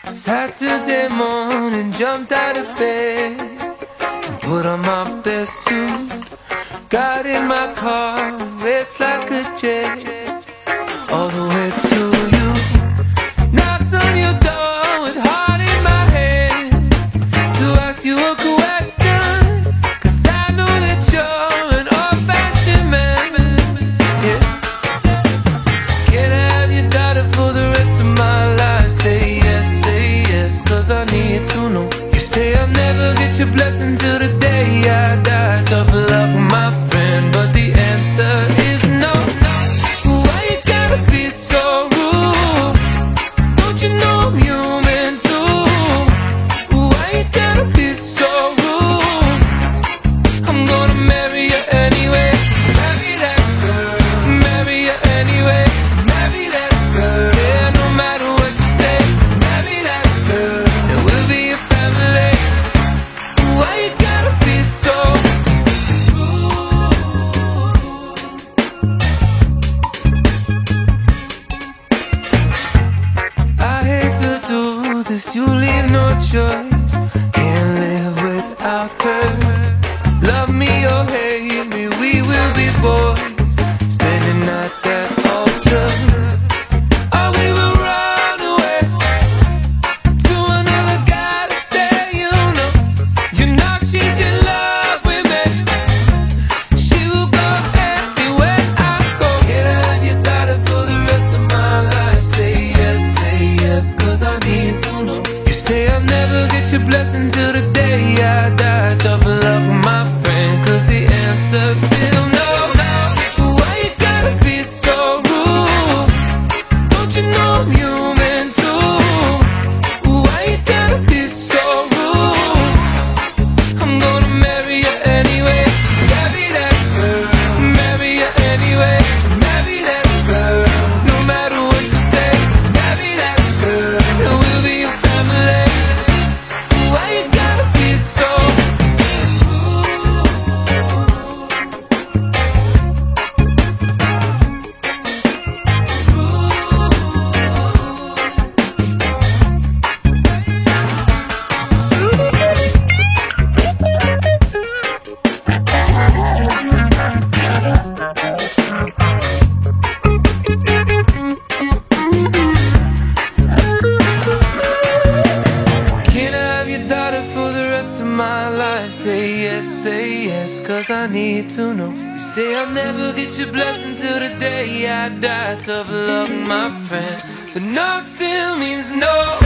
Saturday morning, jumped out of bed and put on my best suit. Got in my car, raced like a jet all the way to you. Knocked on your door with heart in my head to ask you a question, 'cause I know that you're an old-fashioned man. Yeah. Can I have your daughter for the rest of my life? Say yes, 'cause I need to know. You say I'll never get your blessing till the day I die. Tough luck, my friend, but the answer is no. Why you gotta be so rude? Don't you know I'm human too? Why you gotta be so rude? I'm gonna marry you anyway. Marry that girl. Marry you anyway. Marry that girl. Yeah, no matter what you say. Marry that girl. And we'll be a family. Why you gotta be so rude? I hate to do this, you leave no choice. Can't live without her. Love me or hate me, we will be boys, standing at that altar. Or we will run away to another guy to say you know she's in love with me. She will go anywhere I go. Can I have your daughter for the rest of my life? Say yes, 'cause I need to know. You say I'll never get your blessing till the day I die. Tough luck, my friend, 'cause the answer's still no. Why you gotta be so rude? Don't you know I'm human too? Why you gotta be so rude? I'm gonna marry you anyway. Marry that girl. Marry you anyway. Marry that girl. No matter what you say. Marry that girl. And we'll be a family. Why you gotta be so Can I have your daughter for the rest of my life? Say yes, 'cause I need to know. You say I'll never get your blessing till the day I die. Tough luck, my friend, but no still means no.